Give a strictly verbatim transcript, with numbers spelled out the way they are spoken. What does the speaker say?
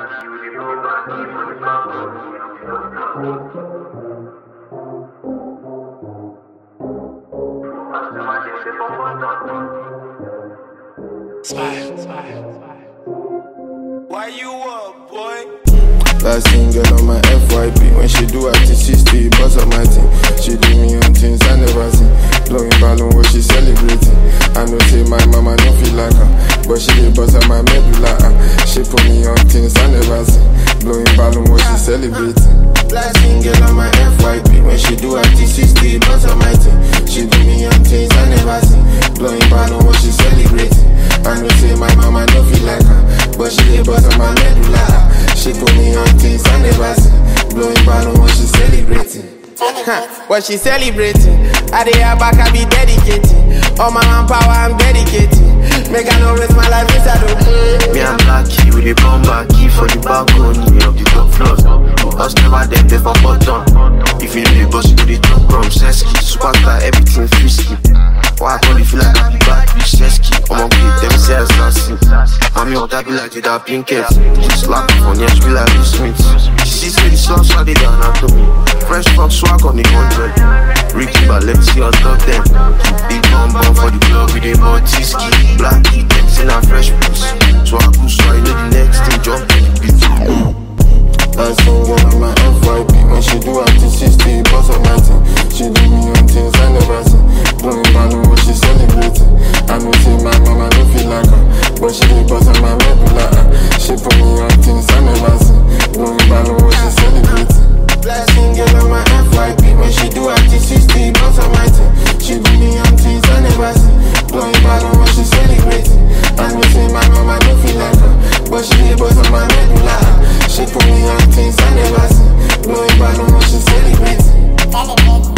Smile, smile, smile. Why you up, boy? Last single on my F Y P. When she do at the sixty, bust up my team. She do me on things I never seen. Blowing balloon what she celebrating. I know say my mama don't feel like her, but she did bust up my medulla. Uh. She put me on things I never seen. Blowing balloon what she celebrating. Last single on my F Y P. When she do at the sixty, bust up my team. She do me on things I never seen. Blowing balloon what she celebrating. I know say my mama don't feel like her, but she did bust up my medulla. Uh. She put me on things I never seen. Blowing balloon what she celebrating. What she celebrating? I dey her back, I be dedicating. All my manpower, I'm dedicating. Make I no risk my life inside the play. Me and Lucky, we dey come back, key for the balcony of the top floors. Us never them pay for button. If you know the boss, you do the top from Sesky. Superstar, everything frisky. Why I call you feel like I be back with Sesky? I'ma give themselves assassin. Mommy, what I be like with that pinkett. Slap on yes, be like Will Smith. She sees me, the sauce, I did down after me. Fresh from swag on the hundred. Ricky Baletti on top them. Big bomb bomb for the club with a Mortiski. Black Eats in a fresh piece. So I go so I know the next thing jump in the beat. Last single on my F Y P. When she do at the sixty, bust up my team. She do me on things I never seen. Blowing balloon what she celebrating. I know say my mama don't feel like her, but she did bust up my medulla. Uh. She put me on things I never seen. Blowing balloon what she celebrating. Last single on my F Y P. When she do at the sixty, bust up my team. She do me on things I never seen. Blowing balloon what she celebrating. I know say my mama don't feel like her, but she did bust up my medulla. Uh. She put me on things I never seen. Blowing balloon what she celebrating.